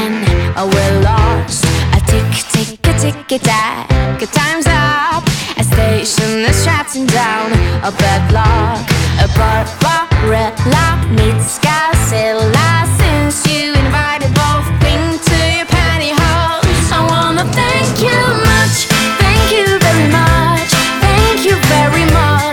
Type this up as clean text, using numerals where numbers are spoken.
and we're lost. A tick-tack, time's up. A station is shutting down. A bad luck, a bar.